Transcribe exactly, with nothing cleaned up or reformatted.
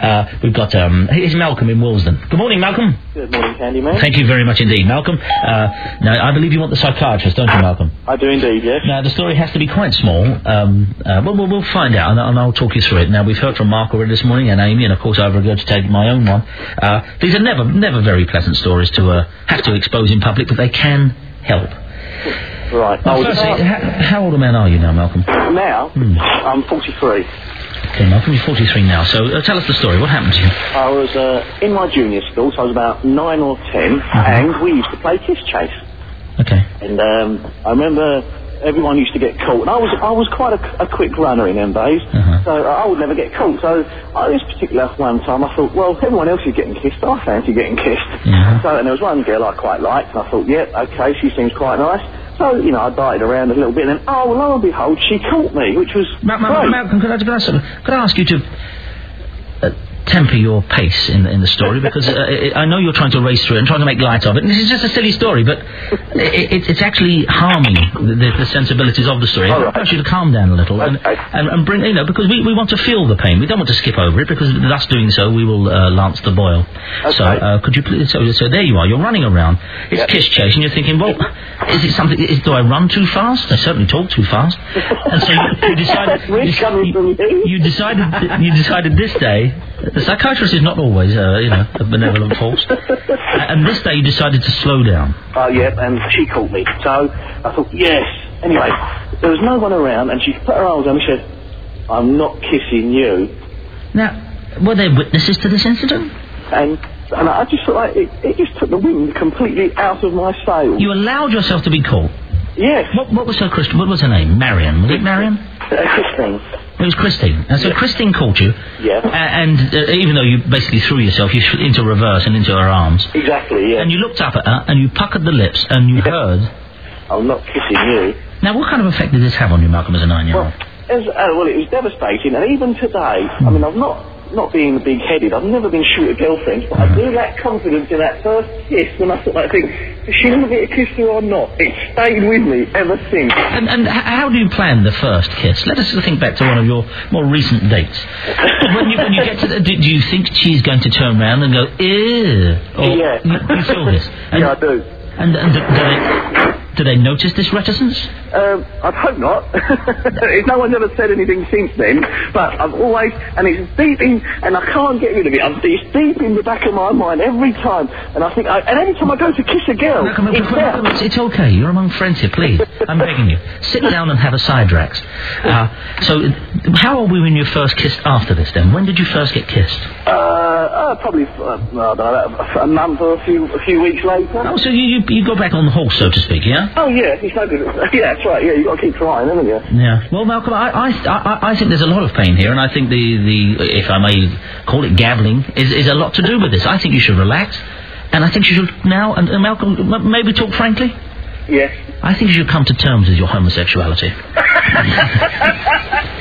Uh, we've got, um, here's Malcolm in Willesden. Good morning, Malcolm. Good morning, Candyman. Thank you very much indeed, Malcolm. Uh, now, I believe you want the psychiatrist, don't you, Malcolm? I do indeed, yes. Now, the story has to be quite small. Um, uh, well, we'll, we'll find out, and, and I'll talk you through it. Now, we've heard from Mark already this morning, and Amy, and of course, I've regurgitated my own one. Uh, these are never, never very pleasant stories to uh, have to expose in public, but they can help. Right. Now, firstly, uh, how, how old a man are you now, Malcolm? Now, hmm. I'm forty-three. Okay, Malcolm, you're forty-three now, so uh, tell us the story. What happened to you? I was uh, in my junior school, so I was about nine or ten, uh-huh. and we used to play kiss chase. Okay. And um, I remember everyone used to get caught, and I was I was quite a, a quick runner in them days, uh-huh. so I would never get caught. So uh, this particular one time, I thought, well, everyone else is getting kissed, I fancy getting kissed. Uh-huh. So, and there was one girl I quite liked, and I thought, yeah, okay, she seems quite nice. So, you know, I darted around a little bit, and then, oh, lo and behold, she caught me, which was Ma- Ma- great. Malcolm, could I, could, I, could I ask you to uh, temper your pace in, in the story, because uh, it, I know you're trying to race through it and trying to make light of it, and this is just a silly story, but it, it, it's actually harming the, the, the sensibilities of the story. All I right. want you to calm down a little, and, okay. and, and bring, you know, because we, we want to feel the pain. We don't want to skip over it, because thus doing so, we will uh, lance the boil. Okay. So, uh, could you please, so, so there you are, you're running around, it's yep. kiss chase, and you're thinking, well, is it something, is, do I run too fast? I certainly talk too fast. And so you, you decided, you, you decided, you decided this day, the psychiatrist is not always, uh, you know, a benevolent force. And this day you decided to slow down. Oh, uh, yeah, and she caught me. So I thought, yes. Anyway, there was no one around, and she put her arms on me and said, I'm not kissing you. Now, were there witnesses to this incident? And and I just felt like it, it just took the wind completely out of my sails. You allowed yourself to be caught? Yes. What, what was her Christ- What was her name? Marion. Was it Marion? Uh, Christine. It was Christine. And so yeah. Christine caught you. Yeah. Uh, and uh, even though you basically threw yourself you th- into reverse and into her arms. Exactly, yeah. And you looked up at her and you puckered the lips and you yeah. heard... I'm not kissing you. Now, what kind of effect did this have on you, Malcolm, as a nine-year-old? Well, as, uh, well it was devastating. And even today, hmm. I mean, I've not... Not being big-headed, I've never been short of girlfriends, but I do lack confidence in that first kiss when I thought, like, think, is she going to get a kiss or not? It stayed with me ever since. And, and how do you plan the first kiss? Let us think back to one of your more recent dates. when, you, when you get to the, do, do you think she's going to turn around and go, ew? Or yeah. You, you feel this? And, yeah, I do. And, and do, do, they, do they notice this reticence? Um, I'd hope not. No one's ever said anything since then, but I've always, and it's deep in, and I can't get rid of it, it's deep in the back of my mind every time, and I think, I, and every time I go to kiss a girl, Malcolm, it's Malcolm, it's, it's okay, you're among friends here, please, I'm begging you. Sit down and have a Sidrax. Uh, so, how old were you when you first kissed after this then? When did you first get kissed? Uh, uh probably, uh, I don't know, a month or a few, a few weeks later. Oh, so you, you, you go back on the horse, so to speak, yeah? Oh, yeah, it's no good. Yeah, that's right, yeah, you've got to keep trying, haven't you? Yeah. Well, Malcolm, I, I, I, I think there's a lot of pain here, and I think the, the if I may call it gabbling, is, is a lot to do with this. I think you should relax, and I think you should now, and, and Malcolm, m- maybe talk frankly? Yes. I think you should come to terms with your homosexuality.